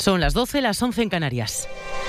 Son las 12, las 11 en Canarias.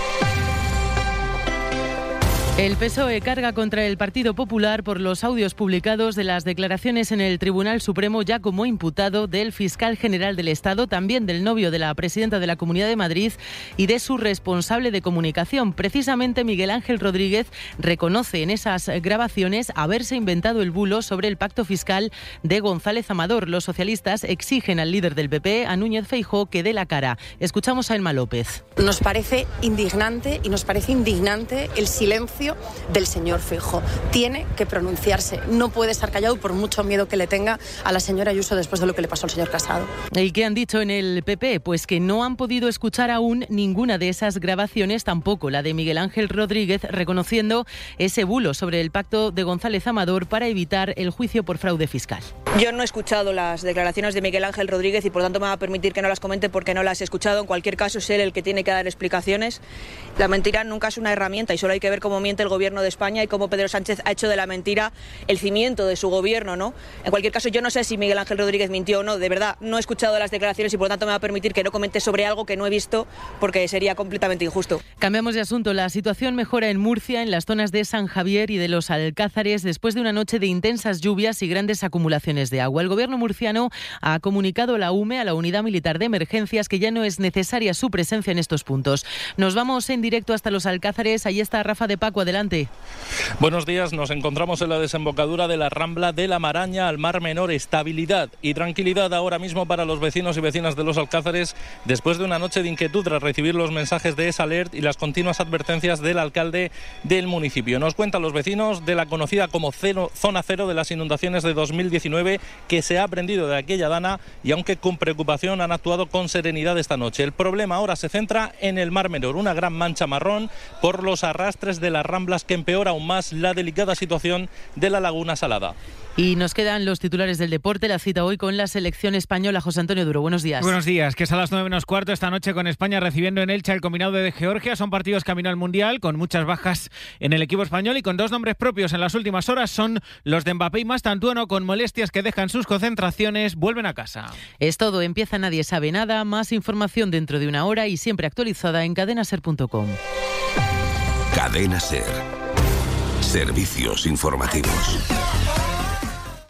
El PSOE carga contra el Partido Popular por los audios publicados de las declaraciones en el Tribunal Supremo ya como imputado del fiscal general del Estado, también del novio de la presidenta de la Comunidad de Madrid y de su responsable de comunicación. Precisamente Miguel Ángel Rodríguez reconoce en esas grabaciones haberse inventado el bulo sobre el pacto fiscal de González Amador. Los socialistas exigen al líder del PP, a Núñez Feijóo, que dé la cara. Escuchamos a Elma López. Nos parece indignante y nos parece indignante el silencio del señor Feijóo. Tiene que pronunciarse, no puede estar callado por mucho miedo que le tenga a la señora Ayuso después de lo que le pasó al señor Casado. ¿Y qué han dicho en el PP? Pues que no han podido escuchar aún ninguna de esas grabaciones, tampoco la de Miguel Ángel Rodríguez, reconociendo ese bulo sobre el pacto de González Amador para evitar el juicio por fraude fiscal. Yo no he escuchado las declaraciones de Miguel Ángel Rodríguez y por tanto me va a permitir que no las comente porque no las he escuchado. En cualquier caso es él el que tiene que dar explicaciones. La mentira nunca es una herramienta y solo hay que ver cómo miente el gobierno de España y cómo Pedro Sánchez ha hecho de la mentira el cimiento de su gobierno, ¿no? En cualquier caso, yo no sé si Miguel Ángel Rodríguez mintió o no, de verdad, no he escuchado las declaraciones y por lo tanto me va a permitir que no comente sobre algo que no he visto porque sería completamente injusto. Cambiamos de asunto. La situación mejora en Murcia, en las zonas de San Javier y de los Alcázares, después de una noche de intensas lluvias y grandes acumulaciones de agua. El gobierno murciano ha comunicado a la UME, a la Unidad Militar de Emergencias, que ya no es necesaria su presencia en estos puntos. Nos vamos en directo hasta los Alcázares. Ahí está Rafa de Paco, adelante. Buenos días, nos encontramos en la desembocadura de la Rambla de la Maraña al Mar Menor. Estabilidad y tranquilidad ahora mismo para los vecinos y vecinas de los Alcázares después de una noche de inquietud tras recibir los mensajes de EsAlert y las continuas advertencias del alcalde del municipio. Nos cuentan los vecinos de la conocida como Zona Cero de las inundaciones de 2019 que se ha aprendido de aquella dana y aunque con preocupación han actuado con serenidad esta noche. El problema ahora se centra en el Mar Menor, una gran mancha marrón por los arrastres de las ramblas que empeora aún más la delicada situación de la Laguna Salada. Y nos quedan los titulares del deporte, la cita hoy con la selección española. José Antonio Duro, buenos días. Buenos días, que es a las 9:15 esta noche con España recibiendo en Elche el combinado de Georgia. Son partidos camino al Mundial con muchas bajas en el equipo español y con dos nombres propios en las últimas horas son los de Mbappé y Mastantuono, con molestias que dejan sus concentraciones, vuelven a casa. Es todo, empieza Nadie Sabe Nada, más información dentro de una hora y siempre actualizada en cadenaser.com. Cadena Ser. Servicios informativos.